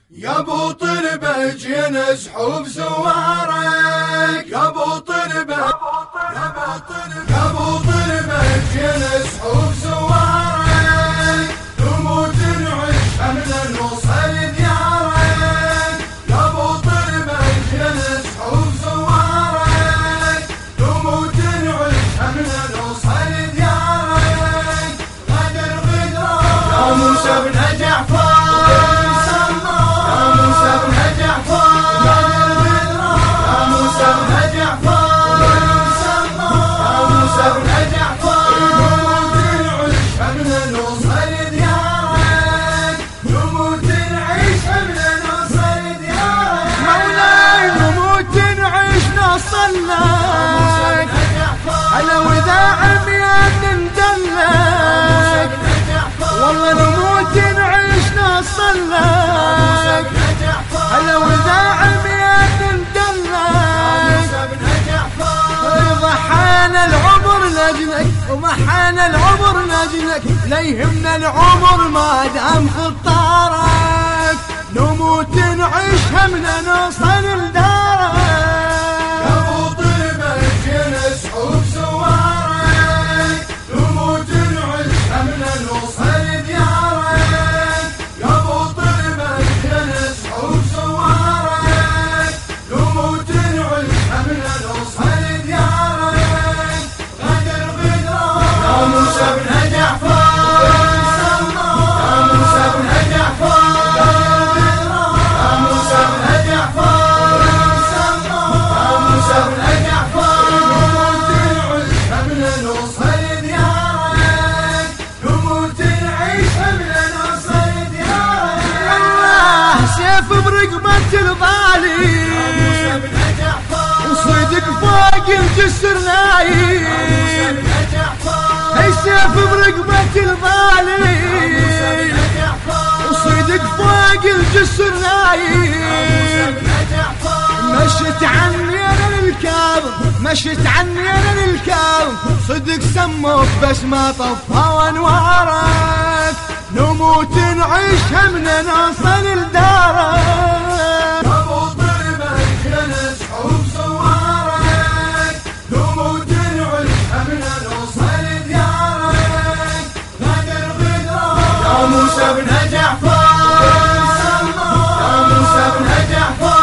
يا ابو طلبه جينا سحوب زوارك، يا ابو طلبه يا ابو طلبه جينا سحوب زوارك، نموت نعيش حمله نوصل ديارك، يا ابو طلبه جينا سحوب زوارك، نموت نعيش حمله نوصل ديارك، غدر يا موسى بن جعفر على وداع عميان ندلك، والله نموت نعيش نصلك، على وداع عميان ندلك، ضحانا العمر لجلك ومحانا العمر لجلك، لا يهمنا العمر ما دام خطارك، نموت نعيش همنا نوصل لدارك. وصدق فوق الجسر نايم، السيف برقبة الظالم، وصدق فوق الجسر نايم، مشت عني انا للكاظم، مشت عني انا للكاظم، صدق سموك بس ما طفى انوارك، نموت نعيش همنا نوصل لدارك. موسى بن جعفر يا موسى بن جعفر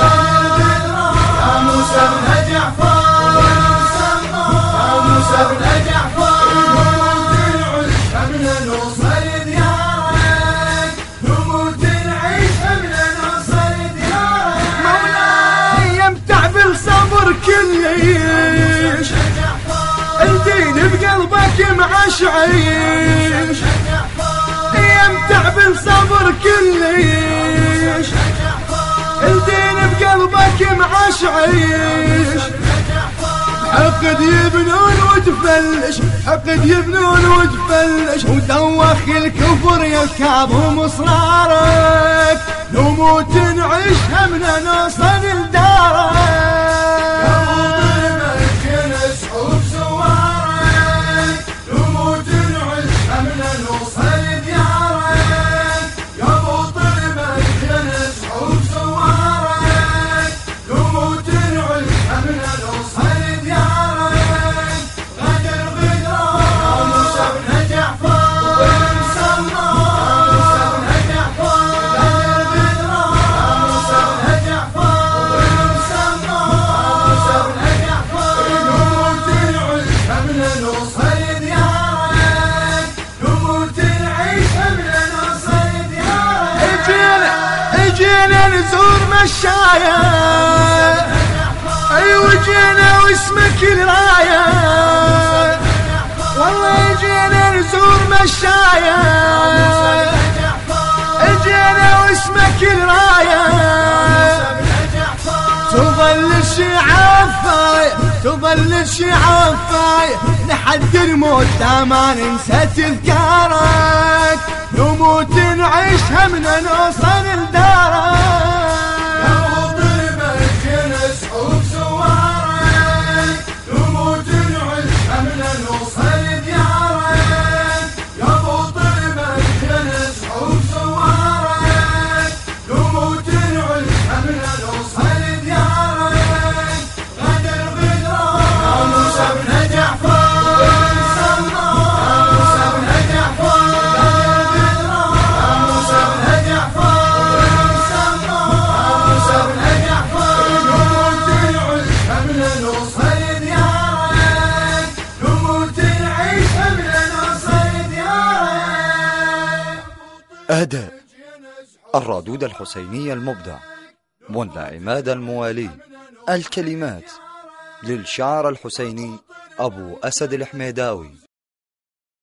يا موسى بن جعفر يا موسى بن جعفر، نموت نعيش همنا نوصل ديارك، نموت نعيش همنا نوصل ديارك، مولاي يمتع بالصبر كل عيش، الدين بقلبك معشعيش، يمتع بالصبر كل عيش، الدين بقلبك معشعيش، حقد يبنون وتفلش، حقد يبنون وتفلش، ودوخ الكفر يركب مصرارك، نموت نعيش همنا نوصل لدارك. جينا نزور مشايا، ايوه جينا واسمك الراية، والله جينا نزور مشايا، جينا واسمك الراية، تظل الشعافاية تظل الشعافاية لحد الموت ما ننسى تذكارك، نموت نعيش همنا نوصل لدارك. يا ابو طلبه جينا سحوب زوارك، نموت نعيش همنا نوصل ديارك، يا ابو طلبه جينا سحوب زوارك، نموت أداء الرادود الحسيني المبدع منى عماد الموالي. الكلمات للشاعر الحسيني أبو أسد الحميداوي.